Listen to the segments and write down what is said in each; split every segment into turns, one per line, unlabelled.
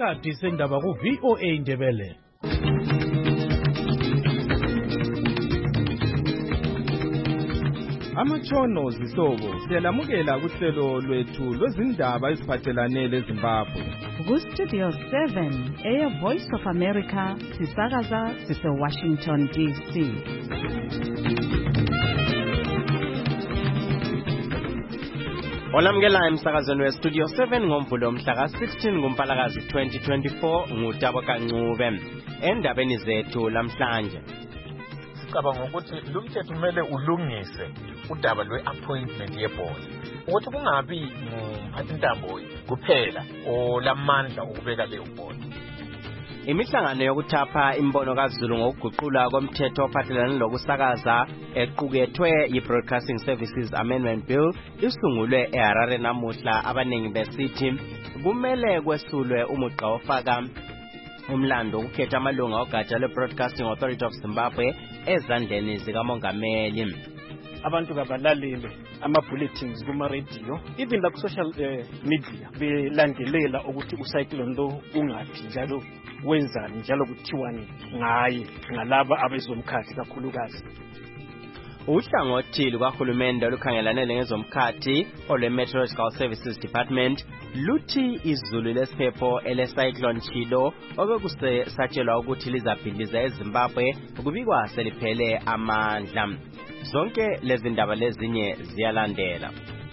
isikhathi sendaba ku VOA Ndebele.
Amatshono zihlobo siyalamukela kuhlelo lwethu lwezindaba eziphathelane leZimbabwe.
Ku-Studio 7 Voice of America sisakaza sise-Washington DC.
Olamukela emsakazweni we-Studio 7 ngomvulo mhla ka-16 kuMpalakazi 2024 nguTabo Kancube. Endabeni zethu lamhlanje
sicabanga ukuthi lo mthetho kumele ulungise udaba lwe-appointment yeboard ukuthi kungabi ngumphathintambo kuphela olamandla okubeka leyo board.
Imihlangano yokuthapha imbono kaZulu ngokuguqula komthetho ophathelane lokusakaza equkethwe yi-Broadcasting Services Amendment Bill isungulwe eHarare namuhla. Abanengi besithi kumele kwesulwe umugqa ofaka umlando ukukhetha amalunga ogatsha lwe-Broadcasting Authority of Zimbabwe ezandleni zikamongameli.
Abantu kabalalele ama-bulletins kuma-radio even la ku-social media belandelela ukuthi ucyclone lo ungaphi njalo wenzani njalo kuthiwani ngaye ngalaba abezomkhathi kakhulukazi.
Uhlangothi lukahulumende olukhangelane ngezomkhathi olwe-Meteorological Services Department luthi izulu lesiphepho ele-cyclone Chilo obekusatshelwa ukuthi lizabhidliza eZimbabwe kubikwa seliphele amandla. Zonke lezi ndaba lezinye ziyalandela.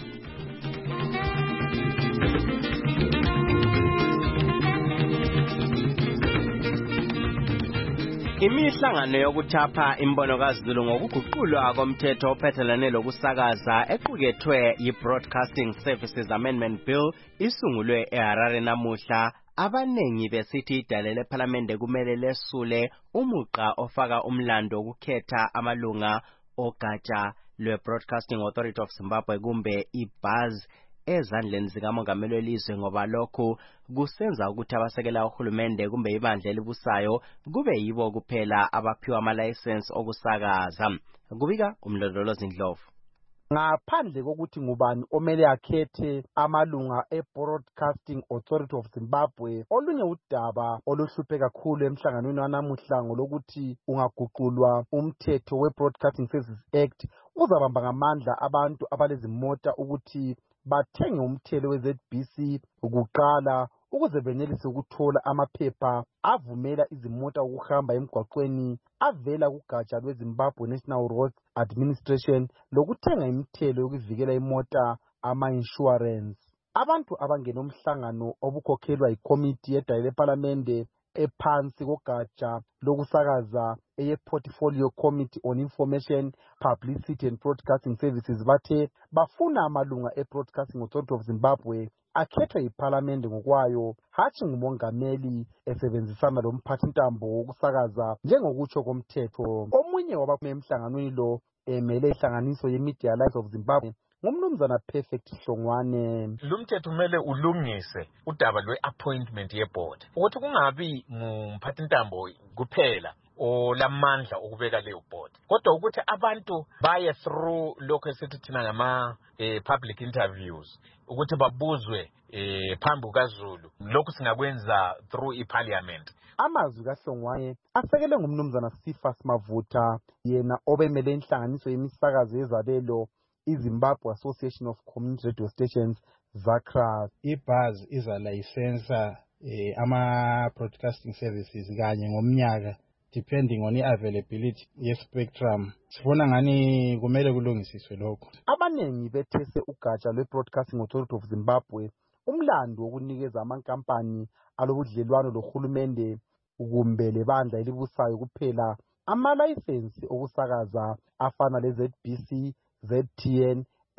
Imihlangano yokuthapha imbono kaZulu ngokuguqulwa komthetho ophathelane lokusakaza equkethwe yi-Broadcasting Services Amendment Bill isungulwe eHarare namuhla. Abanengi besithi idale lePhalamende kumele lesule umugqa ofaka umlando ukukhetha amalunga ogatsha lwe-Broadcasting Authority of Zimbabwe kumbe iBuzz ezandleni zikamongameli welizwe, ngoba lokhu kusenza ukuthi abasekela uhulumende kumbe ibandla elibusayo kube yibo kuphela abaphiwa ama-license okusakaza. Kubika umlondolozi Ndlovu.
Ngaphandle kokuthi ngubani omele akhethe amalunga e-Broadcasting Authority of Zimbabwe, olunye udaba oluhluphe kakhulu emhlanganweni wanamuhla ngolokuthi ungaguqulwa umthetho we-Broadcasting Services Act uzabamba ngamandla abantu abalezimota ukuthi bathenge umthelo we-ZBC ukuqala ukuze benelise ukuthola amaphepha avumela izimota ukuhamba emgwaqweni avela kugatsha lweZimbabwe National Roads Administration lokuthenga imithelo yokuvikela imota ama-insurance. Abantu abangena umhlangano obukhokhelwa yikomiti yedale lePhalamende ephansi kogatsha lokusakaza eye-Portfolio Committee on Information, Publicity and Broadcasting Services bathe bafuna amalunga e-Broadcasting Authority of Zimbabwe akhethwe yiPhalamende ngokwayo, hatshi ngumongameli esebenzisana lomphathintambo wokusakaza njengokutsho komthetho. Omunye wabaphuma emhlanganweni lo emele ihlanganiso ye-Media Alliance of Zimbabwe ngumnumzana Perfect Hlongwane.
Lo mthetho kumele ulungise udaba lwe-appointment yeboard ukuthi kungabi ngumphathintambo kuphela olamandla okubeka leyo board, kodwa ukuthi abantu baye through lokho esithi thina ngama public interviews ukuthi babuzwe phambi kukaZulu. Lokhu singakwenza through iParliament.
Amazwi kaHlongwane asekele ngumnumzana Sifas Mavuta, yena obemele inhlanganiso yemisakazo yezabelo iZimbabwe Association of Community Radio Stations ZACRA.
iBuzz izalayisensa ama-broadcasting services kanye ngomnyaka depending on i-availability ye-spectrum. Sifuna ngani kumele kulungisiswe lokho.
Abanengi bethese ugatsha lwe-Broadcasting Authority of Zimbabwe umlando wokunikeza amankampani alobudlelwano lohulumende kumbe lebandla elibusayo kuphela ama-license okusakaza afana le-ZBC, ZTN,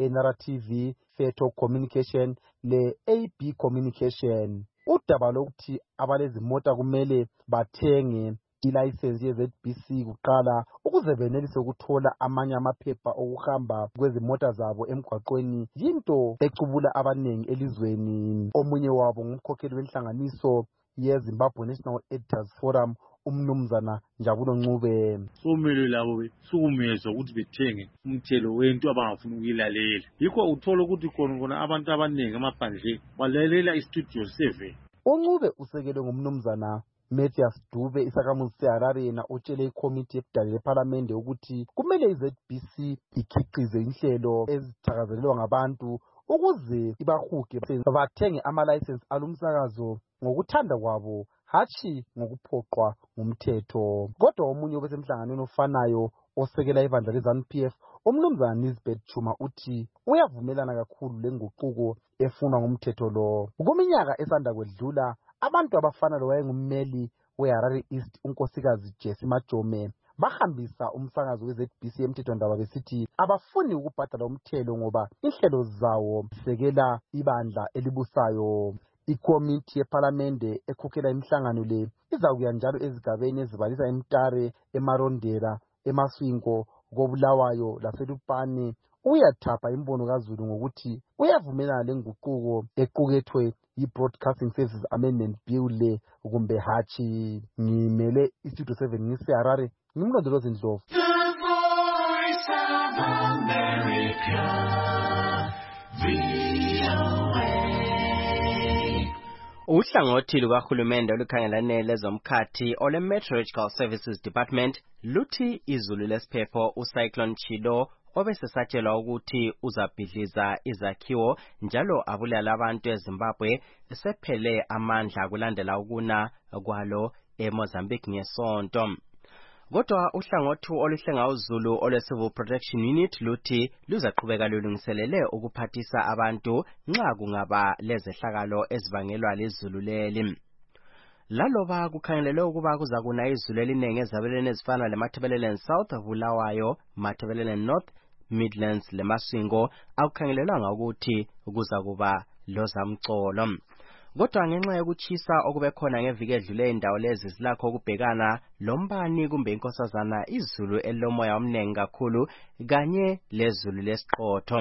NRTV, Feto Communication le-AB Communication. Udaba lokuthi abalezimota kumele bathenge ilicense ye-ZBC kuqala ukuze benelise ukuthola amanye amaphepha okuhamba kwezimota zabo emgwaqweni yinto ecubula abanengi elizweni. Omunye wabo ngumkhokheli wenhlanganiso ye-Zimbabwe National Editors Forum umnumzana Njabulo Ncube.
Somele labo sukumezwa ukuthi bethenge umthelo wento abangafuna ukuyilalela. Yikho uthola ukuthi khona abantu abaningi amaphandle balalela iStudio 7
uncube usekelwe ngumnumzana Mathias Dube isakhamuzi seHarare yena utshele ikomiti ebudala lephalamende ukuthi kumele iZBC ikhiqize inhlelo ezithakazelelwa ngabantu ukuze ibahuge bathenge amalicense alumsakazo ngokuthanda kwabo hatshi ngokuphoqwa ngumthetho. Kodwa omunye obesemhlanganweni ofanayo osekela ibandla leZANU-PF umnumzana Nisbet Chuma uthi uyavumelana kakhulu lenguquko efunwa ngumthetho lo. Kuminyaka esanda kwedlula abantu abafana lowayengummeli weHarare East unkosikazi Jessie Majome bahambisa umsakazo weZBC emthethwandaba besithi abafuni ukubhadala umthelo ngoba inhlelo zawo zisekela ibandla elibusayo. Ikomiti yePhalamende ekhokhela imihlangano le izakuya njalo ezigabeni ezibalisa eMtare, eMarondera, eMaswingo, koBulawayo laseLupane uyathapha imbono kaZulu ngokuthi uyavumelana lenguquko equkethwe yi-Broadcasting Services Amendment Bill le kumbe hatshi. Ngimele iStudio 7 ngiseHarare ngimlondolozi Ndlovu.
Uhlangothi lukahulumende olukhangelane lezomkhathi ole Meteorological Services Department luthi izulu lesiphepho uCyclone Chido obesesatshelwa ukuthi uzabhidliza izakhiwo njalo abulala abantu eZimbabwe sephele amandla kulandela ukuna kwalo eMozambique ngesonto. Kodwa uhlangothi oluhlenga uzulu ole Civil Protection Unit luthi luzaqhubeka lulungiselele ukuphathisa abantu nxa kungaba lezehlakalo ezibangelwa lizulu leli. Laloba kukhangelelwe ukuba kuzakuna izulu elinenge ezabelweni ezifana leMatabeleland South, Bulawayo, Matabeleland North, Midlands leMaswingo akukhangelelwanga ukuthi kuzakuba lozamcolo. Kodwa ngenxa yokuchisa okubekhona ngeviki edlule indawo lezi zilakho ukubhekana lombani kumbe inkosazana izulu elomoya omnengi kakhulu kanye lezulu lesiqotho.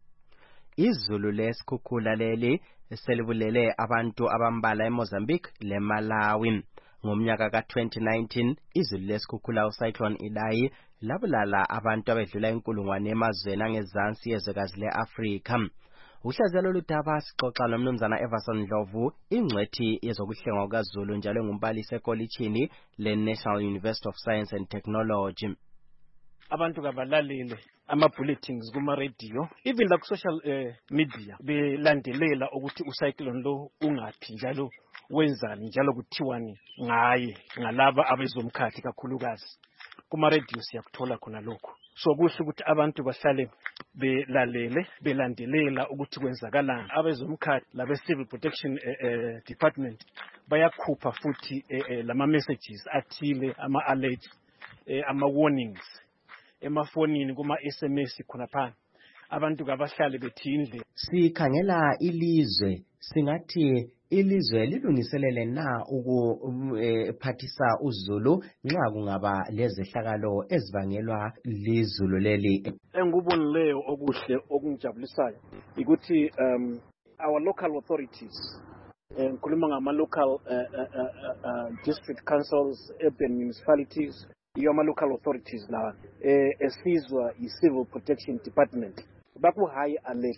Izulu lesikhukhula leli selibulele abantu abambala eMozambique leMalawi. Ngomnyaka ka-2019 izulu lesikhukhula uCyclone Idai labulala abantu abedlula inkulungwane emazweni angezansi yezwekazi le-Afrika. Uhlaziya lolu daba sixoxa nomnumzana Everson Ndlovu, ingcwethi yezokuhlengwa kukaZulu njalo ngumbalisi ekolitshini le-National University of Science and Technology.
Abantu kabalalele ama-bulletins kuma-radio even la ku-social media belandelela ukuthi uCyclone lo ungaphi njalo wenzani njalo kuthiwani ngaye ngalaba abezomkhathi kakhulukazi. Kuma-radio siyakuthola khona lokho. So kuhle ukuthi abantu bahlale belalele belandelela ukuthi kwenzakalani. Abezomkhathi labe-Civil Protection Department bayakhupha futhi lama-messages athile, ama-alerts, ama-warnings emafonini kuma-SMS khona phana. Abantu kabahlale bethindle.
Sikhangela ilizwe singathi ilizwe lilungiselele na ukuphathisa uZulu nxa kungaba lezehlakalo ezibangelwa lizulu leli.
Engubonileyo okuhle okungijabulisayo ukuthi our local authorities ngikhuluma ngama-local district councils, urban municipalities, ama-local authorities la esizwa yi-Civil Protection Department baku-high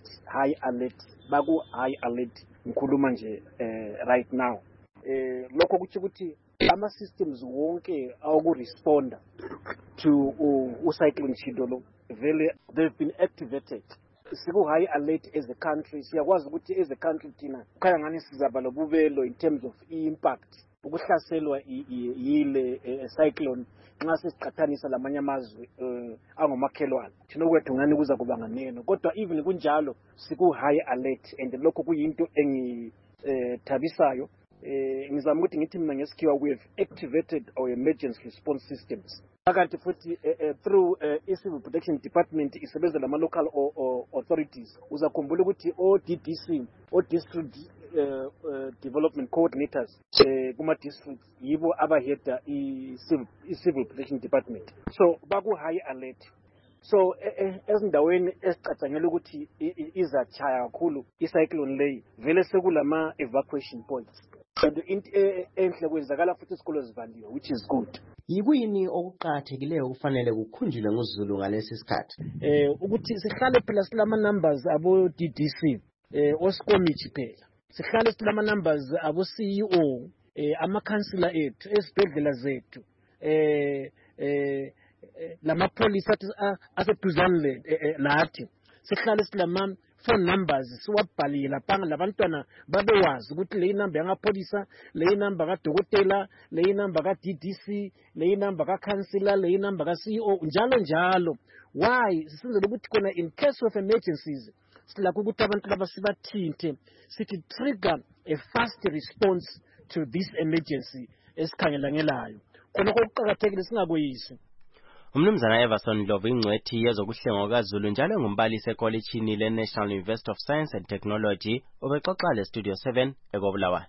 alert ngikhuluma nje right now. Lokho kuthi ukuthi ama-systems wonke awokuresponda to uCyclone Chido lo vele they've been activated. Siku-high alert as a country. Siyakwazi ukuthi as a country thina kukhanya ngani sizaba lobubelo in terms of impact ukuhlaselwa yile cyclone nxa sesiqathanisa lamanye amazwe angomakhelwane. Thina kwethu ngani kuza kuba nganeno, kodwa even kunjalo siku-high alert and lokho kuyinto engithabisayo. Ngizama ukuthi ngithi mina ngesikhiwa we have activated our emergency response systems. Kanti futhi through i-Civil Protection Department isebenza lama-local authorities. Uzakhumbula ukuthi o-DDC, o-District Development Coordinators kuma-districts yibo abaheda i-Civil Protection Department. So baku-high alert. So ezindaweni esicatshangela ukuthi izachaya kakhulu icyclone leyi vele sekulama evacuation points. And enhle kwenzakala futhi isikolo zivaliwe, which is good.
Yikuyini okuqhathekileyo kufanele kukhunjulwe nguZulu ngalesi sikhathi?
Ukuthi sihlale phela silama numbers abo DDC osikomithi phela. sihlale silama numbers abo CEO amakhansila ethu esibhedlela zethu lamapholisa aseduzane lathi sihlale silama phone numbers siwabhalile lapha labantwana babewazi ukuthi le number yangapholisa, le number kadokotela, le number kaDDC, le number kakhansila, le number kaCEO njalo. Why sisenzele ukuthi kona in case of emergencies silakho ukuthi abantu laba sibathinte sithi trigger a fast response to this emergency esikhangelangelayo khona okuqhakathekile singakoyisi.
Umnumzana Everson Ndlovu ingcwethi yezokuhlenga kwaZulu njalo ngumbalisi ekolejini leNational University of Science and Technology ubexoxa leStudio 7 eKobulawayo.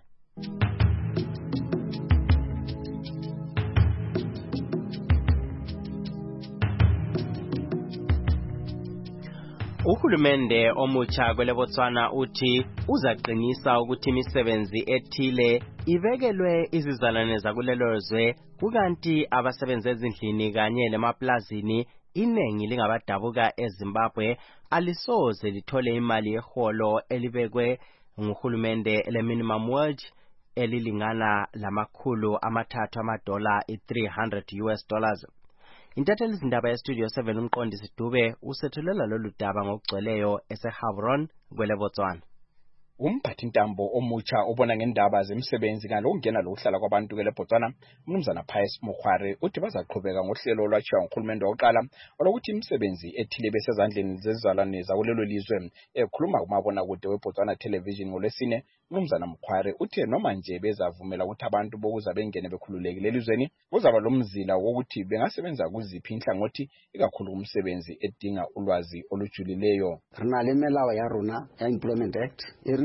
Uhulumende omutsha kweleBotswana uthi uzaqinisa ukuthi imisebenzi ethile ibekelwe izizalwane zakulelozwe kukanti abasebenza ezindlini kanye lemaplazini inengi lingabadabuka eZimbabwe alisoze lithole imali yeholo elibekwe nguhulumende le-minimum wage elilingana $300 $300. Intatheli izindaba yeStudio 7 umqondisi Dube usethulela lolu daba ngokugcweleyo eseHavron kweleBotswana.
Umphathintambo omutsha obona ngendaba zemisebenzi kanye lokungena lokuhlala kwabantu kweleBotswana umnumzana Pius Mukhware uthi bazaqhubeka ngohlelo olwatshiwa nguhulumende wokuqala olokuthi imisebenzi ethile besezandleni zezizalwane zakulelo lizwe. Ekhuluma kumabonakude weBotswana Television ngolwesine umnumzana Mukhware uthe noma nje bezavumela ukuthi abantu bokuza bengene bekhululekile elizweni kuzaba lomzila wokuthi bengasebenza kuziphi inhlangothi ikakhulu umsebenzi edinga ulwazi olujulileyo.
Rena le melao ya rona ya Employment Act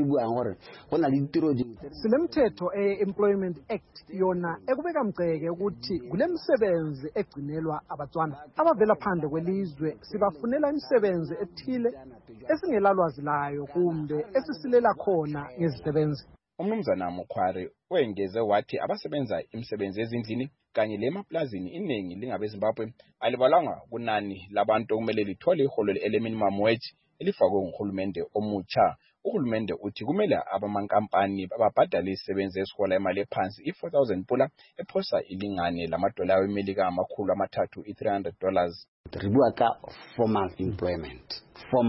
silemthetho Employment Act yona ekubeka mgceke ukuthi kulemisebenzi egcinelwa abatswana abavela phandle kwelizwe sibafunela imisebenzi ethile esingelalwazi layo kumbe esisilela khona ngezisebenzi.
Umnumzana Mukhware wengeze wathi abasebenza imisebenzi ezindlini kanye lemaplazini iningi lingabeZimbabwe alibalanga kunani labantu okumele lithole iholo le-minimum wage elifakwe nguhulumende omutsha. Uhulumende uthi kumele abamankampani babhadale isebenzi esihola imali ephansi $4,000 pula ephosa ilingane lamadola eMelika $300.
Ribua ka formal employment.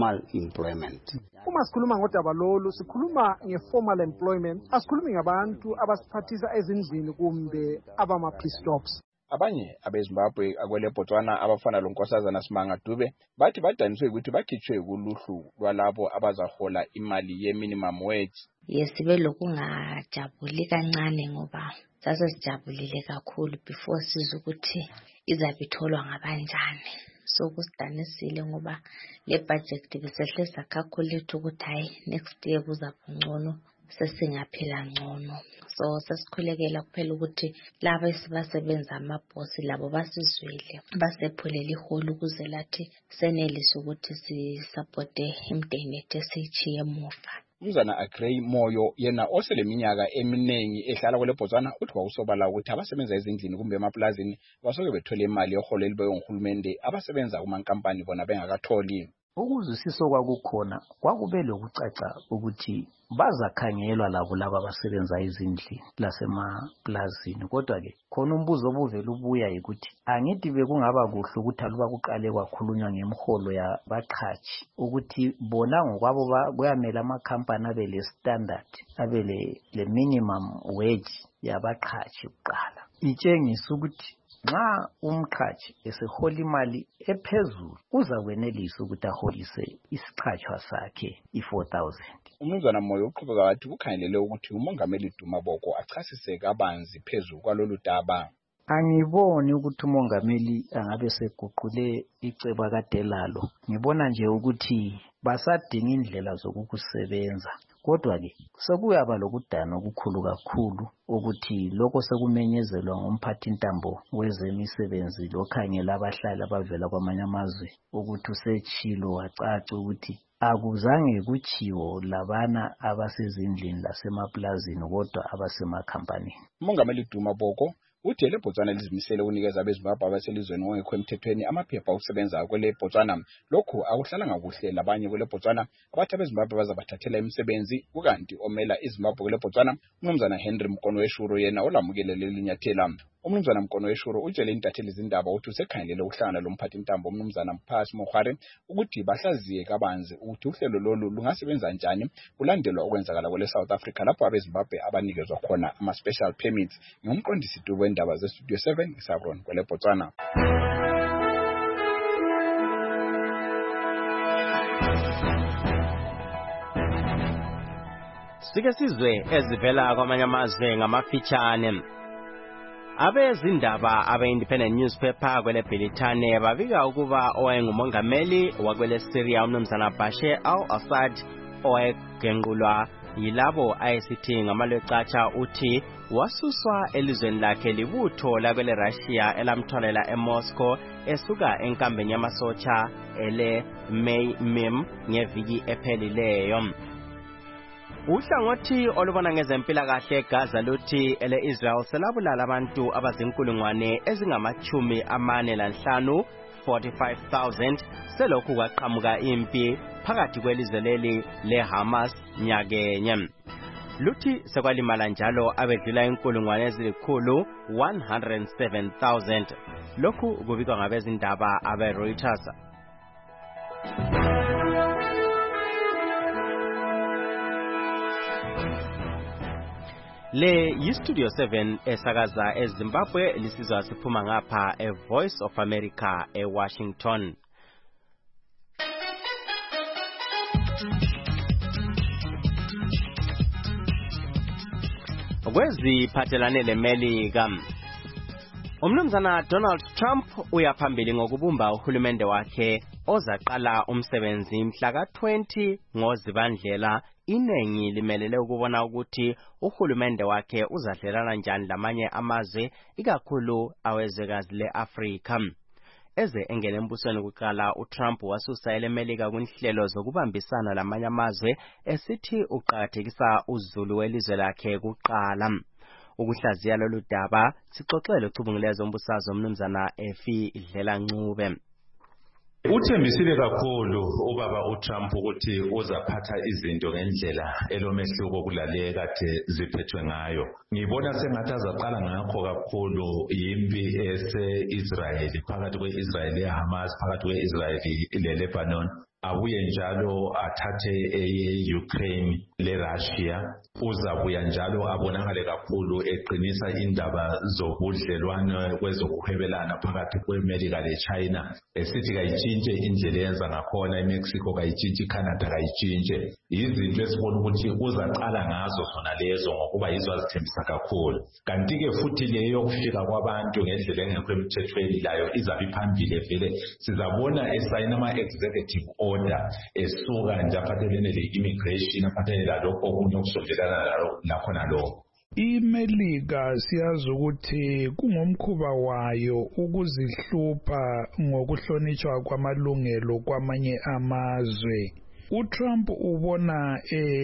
Uma sikhuluma ngodaba lolu sikhuluma ngeformal employment, asikhulumi ngabantu abasiphathisa ezindlini kumbe abama-piece stops.
Abanye abeZimbabwe akweleBotswana abafana lonkosazana Simanga Dube bathi badaniswe ukuthi bakhitshwe kuluhlu lwalabo abazahola imali ye-minimum wage.
Yesibe lokungajabuli kancane ngoba sasesijabulile kakhulu before siza ukuthi izabitholwa ngabanjani. So kusidanisile ngoba le budget besehle sakhakulitha ukuthi hayi next year kuzaba ngcono sesingaphila ngcono. So sesikhulekela kuphela ukuthi laba esibasebenza amabhosi labo basizwile basephulela iholo ukuze lathi senelise ukuthi sisupporte imindeni yethu esiyichiye emuva.
Umnumzana Agrey Moyo yena oseleminyaka eminengi ehlala kweleBotswana uthi kwakusobala ukuthi abasebenza ezindlini kumbe emaplazini basoke bethole imali yeholo elibekwe nguhulumende abasebenza kumankampani bona bengakatholi.
Ukuzwisisa kwakukhona kwakube lokucaca ukuthi bazakhangelwa labo laba abasebenza ezindlini lasemaplazini kodwa ke khona umbuzo obuvela ubuya ukuthi angithi bekungaba kuhle ukuthi aluba kuqale kwakhulunywa ngemiholo yabaqhashi ukuthi bona ngokwabo kuyamela amakhampani abe le standard abe le minimum wage yabaqhashi kuqala itshengisa ukuthi nxa umqhashi esehola imali ephezulu uzakwenelisa ukuthi aholise isiqhatshwa sakhe $4,000.
Umnumzana Moyo uqhubeka wathi kukhangelele ukuthi umongameli Duma Boko achasise kabanzi phezulu kwalolu daba.
Angiboni ukuthi umongameli angabe seguqule icebo kade lalo. Ngibona nje ukuthi basadinga indlela zokukusebenza. Kodwa ke sekuyaba lokudana okukhulu kakhulu ukuthi lokho sekumenyezelwa ngomphathintambo wezemisebenzi lokhangela abahlali abavela kwamanye amazwe ukuthi usetshilo wacaca ukuthi akuzange kuchiwo labana abasezindlini lasemaplazini kodwa abasemakhampanini.
Umongameli Duma Boko uthi leBotswana lizimisele ukunikeza abeZimbabwe abaselizweni ongekho emthethweni amaphepha okusebenza kwele Botswana. Lokhu akuhlalanga kuhle labanye kwele Botswana abathi abeZimbabwe bazabathathela imisebenzi kukanti omela iZimbabwe kwele Botswana uMnumzana Henry Mkonoweshuro yena olamukele leli nyathela. uMnumzana Mkonoweshuro utshele intatheli izindaba ukuthi usekhangelele ukuhlangana lomphathi intambo uMnumzana Mphathi Mokhare ukuthi bahlaziye kabanzi ukuthi uhlelo lolu lungasebenza njani kulandelwa okwenzakala kwele South Africa lapho abeZimbabwe abanikezwa khona ama special permits. Ngumqondisi wendaba zeStudio 7 Sabron kwele Botswana.
Sike sizwe ezivela kwamanye amazwe ngamafitshane. Abezindaba abe-Independent Newspaper kwele Britane babika ukuba owayengumongameli wakwele Syria uMnumzana Bashar al-Assad owayegenqulwa yilabo ayesithi ngamalwecatsha uthi wasuswa elizweni lakhe libutho lakwele Russia elamtholela eMoscow esuka enkambeni yamasotsha ele Mim ngeviki ephelileyo. Uhlangothi olubona ngezempilakahle Gaza luthi ele Israel selabulala abantu abazinkulungwane ezingama-45 45,000 selokhu kwaqhamuka impi phakathi kwelizwe leli leHamas nyakenye. Luthi sekwalimala njalo abedlula inkulungwane ezilikhulu 107,000. Lokhu kubikwa ngabezindaba abe-Reuters. Le yiStudio 7 esakaza eZimbabwe lisizwa siphuma ngapha eVoice of America eWashington. Kweziphathelane leMelika, uMnumzana Donald Trump uyaphambili ngokubumba uhulumende wakhe ozaqala umsebenzi mhla ka-20 ngoZibandlela. Inengi limelele ukubona ukuthi uhulumende wakhe uzadlelana njani lamanye amazwe ikakhulu awezwekazi leAfrika. Eze engene embusweni kuqala uTrump wasusa eleMelika kunhlelo zokubambisana lamanye amazwe esithi uqhakathekisa uzulu welizwe lakhe kuqala. Ukuhlaziya lolu daba sixoxele uChubungulezo Mbusazwe uMnumzana Efi Dlela Ncube.
Uthembisile kakhulu ubaba uTrump ukuthi uzaphatha izinto ngendlela elomehluko kulale kade ziphethwe ngayo. Ngibona sengathi azaqala ngakho kakhulu impi ese-Israel phakathi kwe-Israel leHamas phakathi kwe-Israel leLebanon. Abuye njalo athathe e-Ukraine leRussia. Uzabuya njalo abonakale kakhulu eqinisa indaba zobudlelwano kwezokuhwebelana phakathi kweMelika leChina. Esithi kayitshintshe indlela eyenza ngakhona iMexico, kayitshintshe iCanada, kayitshintshe. Izinto esibona ukuthi uzaqala ngazo zona lezo ngokuba yizo azithembisa kakhulu. Kanti-ke futhi leyo yokufika kwabantu ngendlela engekho emthethweni layo izabe iphambili vele. Sizabona esayina ama-executive order esuka nje aphathelene le-immigration aphathelene lalokho okunye okusondelana lakhona lokho.
iMelika siyazi ukuthi kungomkhuba wayo ukuzihlupha ngokuhlonitshwa kwamalungelo kwamanye amazwe. uTrump ubona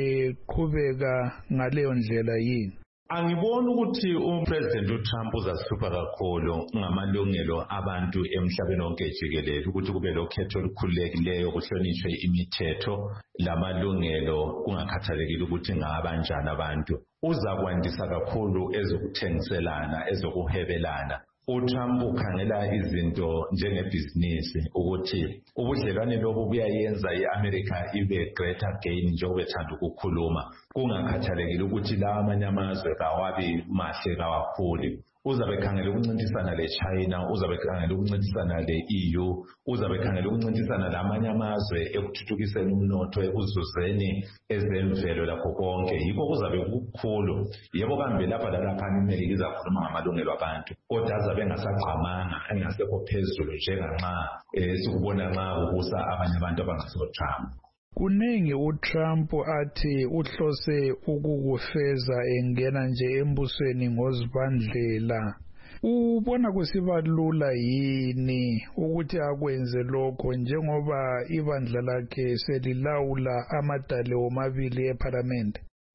eqhubeka ngaleyo ndlela yini?
Angiboni ukuthi uPresident uTrump uzasihlupha kakhulu ngamalungelo abantu emhlabeni wonke jikelele ukuthi kube lokhetho olukhululekileyo kuhlonishwe imithetho lamalungelo kungakhathalekile ukuthi ngabanjani abantu. Uzakwandisa kakhulu ezokuthengiselana, ezokuhwebelana. uTrump ukhangela izinto njengebhizinisi ukuthi ubudlelwane lobu buyayenza iAmerica ibe greater gain njengoba ethanda ukukhuluma. Kungakhathalekile ukuthi la amanye amazwe kawabi mahle kawakhulu. Uzabe khangela ukuncintisana leChina, uzabe khangela ukuncintisana leEU, uzabe khangela ukuncintisana lamanye amazwe ekuthuthukiseni umnotho, ekuzuzeni ezemvelo lakho konke. Yikho kuzabe kukhulu. Yebo kambe lapha lalapha iMelika izakhuluma ngamalungelo abantu, kodwa azabe engasagqamanga, engasekho phezulu njenganxa sikubona nxa kubusa abanye abantu abangasoTrump.
Kuningi uTrump athi uhlose ukukufeza engena nje embusweni ngoZibandlela. Ubona kusiba lula yini ukuthi akwenze lokho njengoba ibandla lakhe selilawula amadale omabili eParliament?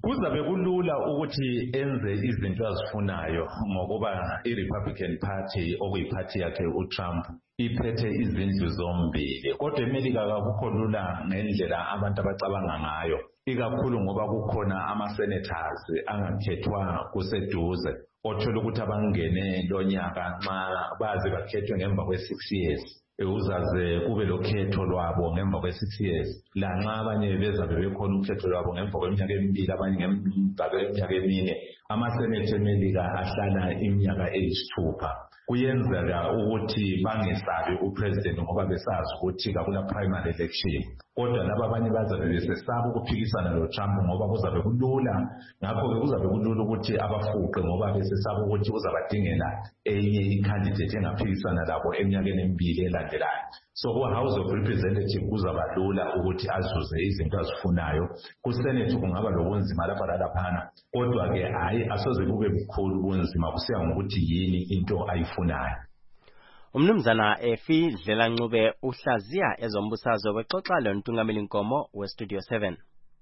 kuzabe kulula ukuthi enze izinto azifunayo ngokuba i-Republican Party okuyiphathi yakhe uTrump iphethe izindlu zombili. Kodwa eMelika akukho lula ngendlela abantu abacabanga ngayo, ikakhulu ngoba kukhona ama-senators angakhethwa kuseduze othola ukuthi abangene lonyaka nxa baze bakhethwe ngemva kwe-6 years. Uzaze kube lokhetho lwabo ngemva kwe-6 years. Lanxa abanye bezabe bekhona ukhetho lwabo ngemva kweminyaka emibili, abanye ngemva kweminyaka emine. Ama-Senate eMelika ahlala iminyaka eyisithupha. Kuyenzeka ukuthi bangesabi upresident ngoba besazi ukuthi kakula primary election. Kodwa laba abanye bazabe besesaba ukuphikisana loTrump ngoba kuzabe kulula. Ngakho-ke kuzabe kulula ukuthi abafuqe ngoba besesaba ukuthi uzabadingela enye i-candidate engaphikisana labo eminyakeni emibili elandelayo. So ku-House of Representatives kuzaba lula ukuthi azuze izinto azifunayo. Ku-Senate kungaba lobunzima lapha lalaphana. Kodwa-ke hayi asoze kube bukhulu ubunzima, kusiya ngokuthi yini into ayifunayo.
Umnumzana Efi Dlelancube uhlaziya ezombusazwe bexoxa lontungameli Nkomo weStudio 7.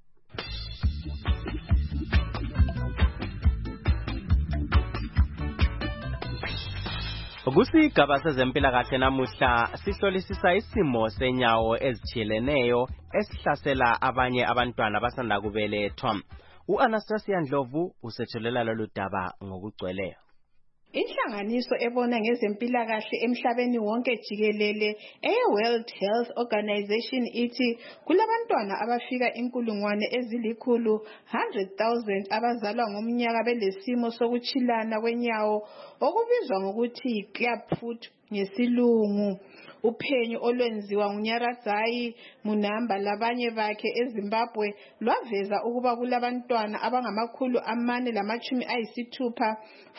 Kusigaba sezempilakahle namuhla sihlolisisa isimo senyawo ezitheleneyo esihlasela abanye abantwana abasanda kubelethwa. U-Anastasia Ndlovu usethulela lolu daba ngokugcweleyo.
Inhlanganiso ebona ngezempilakahle emhlabeni wonke jikelele World Health Organization ithi kulabantwana abafika 100,000 abazalwa ngomnyaka belesimo sokuchilana kwenyawo okubizwa ngokuthi clubfoot ngesilungu. Uphenyo olwenziwa nguNyaradzayi Munamba labanye bakhe eZimbabwe lwaveza ukuba kulabantwana abangama460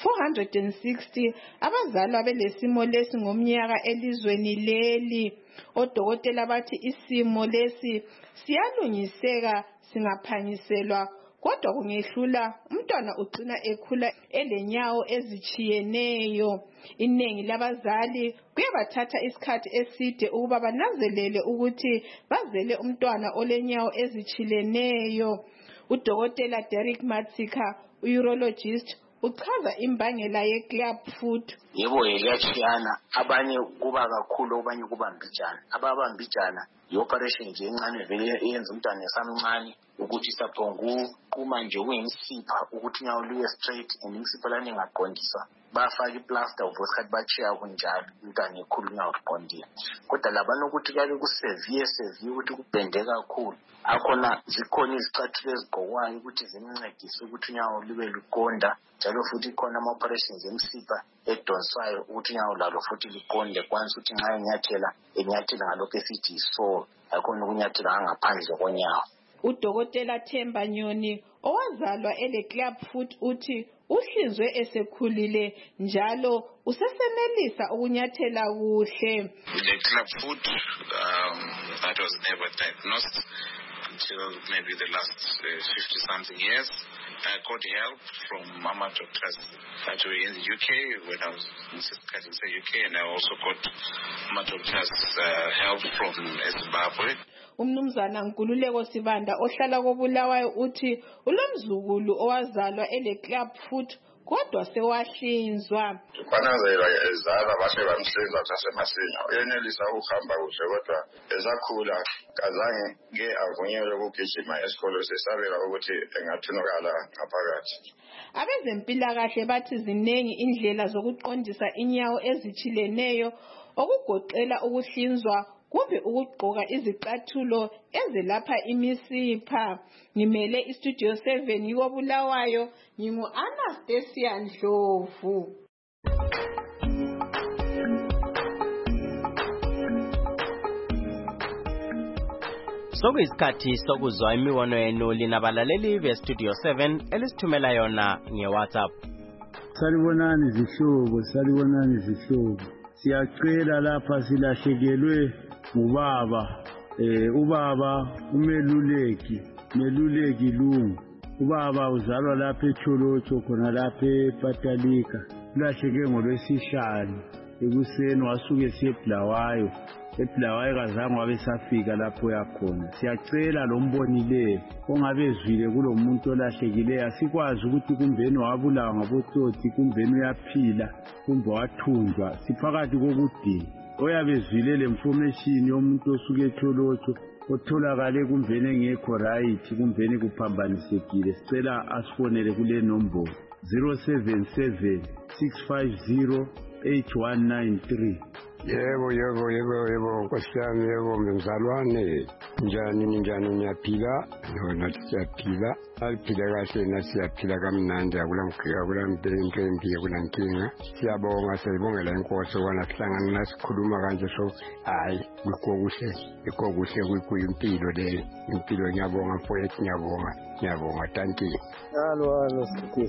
460 abazalwa belesimo lesi ngomnyaka elizweni leli. Odokotela bathi isimo lesi siyalungiseka singaphanyiselwa, kodwa kungehlula umntwana ugcina ekhula elenyawo ezichiyeneyo. Inengi labazali kuyabathatha isikhathi eside ukuba bananzelele ukuthi bazele umntwana olenyawo ezichileneyo. Udokotela Derek Matsika, urologist, uchaza imbangela ye-clubfoot.
Yebo yachiyana, abanye kuba kakhulu abanye kuba mbijana. Ababambijana i-operation nje encane vele eyenza umntwana esamncane ukuthi saphongu kuma nje kuyinsipha ukuthi nyawo luye straight and insipha lana ingaqondiswa. Bafaka iplaster uvosikhathi bachiya kunjalo umntwana ekhulunywa uqondile. Kodwa labana ukuthi kake kusevere ukuthi kubhende kakhulu. Akhona zikhona izicathulo ezigqokwayo ukuthi zimncedise ukuthi unyawo lube luqonda, njalo futhi khona ama-operations emsipha edonswayo ukuthi unyawo lalo futhi liqonde kwansi ukuthi nxa enyathela ngalokho esithi yi-sole, akhona ukunyathela ngaphandle konyawo.
Udokotela Themba Nyoni owazalwa ele-clubfoot uthi uhlinzwe esekhulile njalo usesenelisa ukunyathela kuhle.
The clubfoot that was never diagnosed until maybe the last 50-something years. I got help from mama doctors that were in the UK when I was in the UK, and I also got mama doctors help from Zimbabwe.
Umnumzana Nkululeko Sibanda ohlala koBulawayo uthi ulomzukulu owazalwa ele-clubfoot kodwa sewahlinzwa.
Kwananzela ezalwa base bamhlinza sasemasinya. Uyenelisa ukuhamba kuhle kodwa ezakhula kazange ke avunyelwe ukugijima esikole sesabela ukuthi engathunukala ngaphakathi.
Abezempilakahle bathi zinengi indlela zokuqondisa inyawo ezichileneyo okugoqela ukuhlinzwa kumbe ukugqoka izicathulo ezelapha imisipha. Ngimele iStudio 7 yikoBulawayo, ngingu-Anastasia Ndlovu.
Sokuyisikhathi sokuzwa imibono yenu linabalaleli beStudio 7 elisithumela yona ngeWhatsApp.
Salibonani zihlobo. Siyacela lapha silahlekelwe ngubaba. Ubaba umeluleki Lungu. Ubaba uzalwa lapha eCholocho khona lapha ePatalika. Ulahleke ngolwesihlanu. ekuseni wasuke siyeBulawayo eBulawayo kazange wabesafika lapho yakhona. Siyacela lo mbonileyo ongabe ezwile kulomuntu olahlekileyo asikwazi ukuthi kumbeni wabulawa ngabotsotsi kumbeni uyaphila kumbe wathunjwa siphakathi kokudinga. Oyabezwile le information yomuntu osuke etholotho otholakale kumbeni engekho right kumbeni kuphambanisekile sicela asifonele kule nombolo 077 650 8193.
Yebo Nkosi yami, yebo mzalwane, njani niyaphila? Nathi siyaphila. Aliphila kahle nathi siyaphila kamnandi, akulampelempi akulankinga. Siyabongela inkosi wana sihlangana nasikhuluma kanje so hayi ikho kuhle kuyimpilo le. Impilo ngiyabonga mfowethu, ngiyabonga tanki.
Halo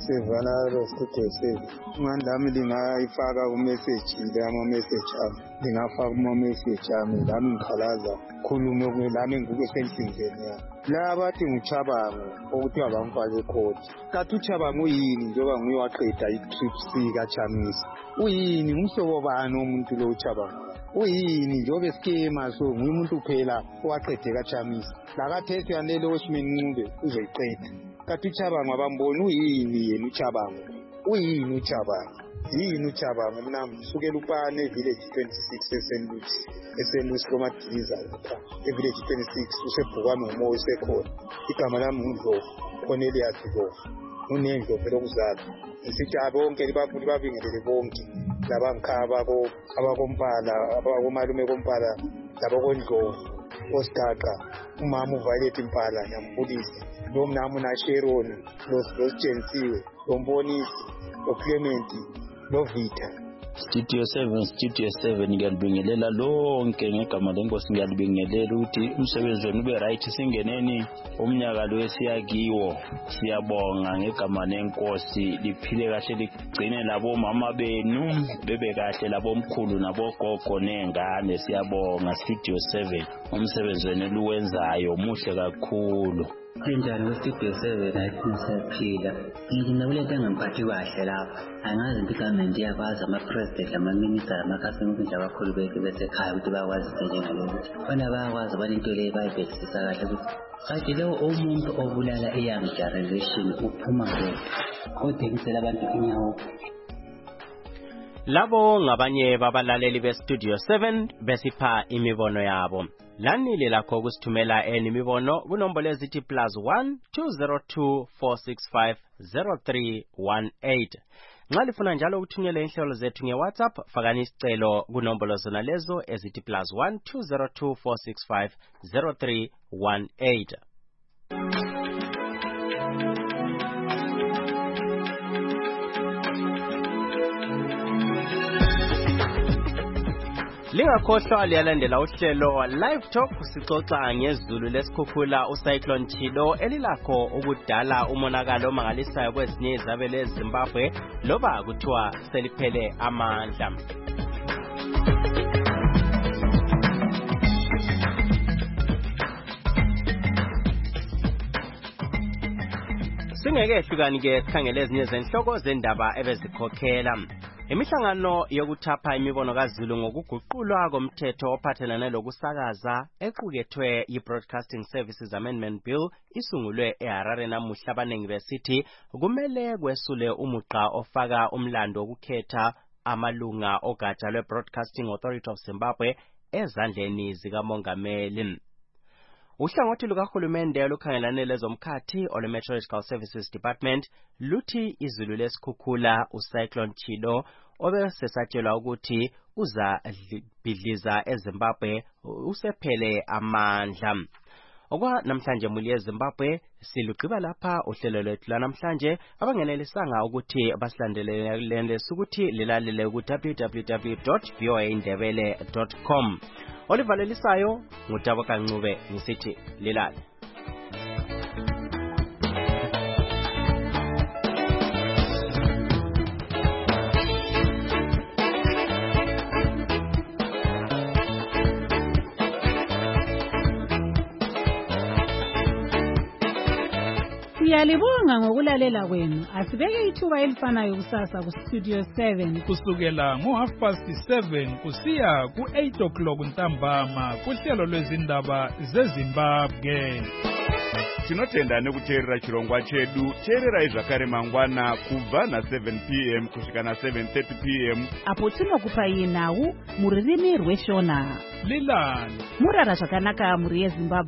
Studio 7. Ngandami lingayifaka ku-message ama-message ami. Ngingafaka ama-message ami lami ngikhalaza khulume lami ngikesendlini yami. La bathi nguChabango okuthiwa bamfake ecourt. Kathi uChabango uyini njengoba nguye waqeda i-trip C kaChamisa? Uyini ngumhlobo bani umuntu lo uChabango? Uyini njengoba esikema so nguye umuntu phela owaqede kaChamisa. La kaThethi yanele Osman Ncube uzoyiqeda. Kathi uChabango abamboni uyini yena uChabango? Uyini uChabango? Yini uChabango? Mina msukela upane village 26 esenlusi lomadiliza lapha village 26 usebhukwana umoya usekhona. Igama lami nguNdlovu Cornelius Ndlovu. Unendlo phela okuzala. Isithi abonke libafuni babingelele bonke labangikhaba abakompala abakomalume kompala labakoNdlovu Osgaqa umama uViolet Mpala yambulisa lo mnamu na Sharon lo Jensiwe lo Mbonisi lo Clement lo Vita.
Studio 7 ngiyalibingelela lonke ngegama lenkosi, ngiyalibingelela ukuthi umsebenzi wenu ube right, singeneni umnyaka lo esiyakiwo. Siyabonga ngegama lenkosi, liphile kahle ligcine labo mama benu bebe kahle labo mkhulu nabogogo nengane. Siyabonga Studio 7, umsebenzi wenu luwenzayo muhle kakhulu.
Njani weStudio 7 ayiphina siyaphila. Ngina kulento engamphathi kahle lapha. Angazi ukuthi igavumenti iyakwazi ama-president ama-minister amakhasimende nje abakhulu besekhaya ukuthi bayakwazi into njengaleyo. Bona bayakwazi into leyo bayibhekisisa kahle ukuthi kanti leyo umuntu obulala i-young generation uphuma kuphi? Kodingisela abantu inyawo.
Labo ngabanye babalaleli beStudio 7 besipha imibono yabo. Lanile lakho kusithumela imibono kunombolo ezithi +1 202 465 0318. Nxa lifuna njalo ukuthunyela inhlelo zethu ngeWhatsApp, fakani isicelo kunombolo zona lezo ezithi +1 202 465 0318. Lingakhohlwa liyalandela uhlelo Live Talk, sixoxa ngezulu lesikhukhula uCyclone Chilo elilakho ukudala umonakalo omangalisayo kwezinye izabelo eZimbabwe loba kuthiwa seliphele amandla. Singeke hlukani ke sikhangele ezinye zenhloko zendaba ebezikhokhela. Imihlangano yokuthapha imibono kaZulu ngokuguqulwa komthetho ophathelane lokusakaza equkethwe yi-Broadcasting Services Amendment Bill isungulwe eHarare namuhla. Abanengi besithi kumele kwesule umuqa ofaka umlando wokukhetha amalunga ogatsha lwe-Broadcasting Authority of Zimbabwe ezandleni zikamongameli. Uhlangothi lukahulumende olukhangelane lezomkhathi olu-Meteorological Services Department luthi izulu lesikhukhula uCyclone Chilo obesesatshelwa ukuthi uzabhidliza eZimbabwe usephele amandla. Okwa namhlanje muli eZimbabwe silugqiba lapha uhlelo lwethu lanamhlanje. Abangenelisanga ukuthi basilandelele ukuthi lilalele ku www.voaindebele.com. Olivalelisayo ngutabo kancube ngisithi lilale.
Siyalibonga ngokulalela kwenu. Asibeke ithuba elifanayo kusasa ku Studio 7
kusukela ngo7:30 kusiya ku8 ntambama kuhlelo lwezindaba zeZimbabwe.
Tinotenda nekuteerera chirongwa chedu. Teererai zvakare mangwana kubva na7 p.m. kusvika na7:30 p.m.
apo tinokupai nhau muririmi rweshona.
Lilani
murara zvakanaka muri yeZimbabwe.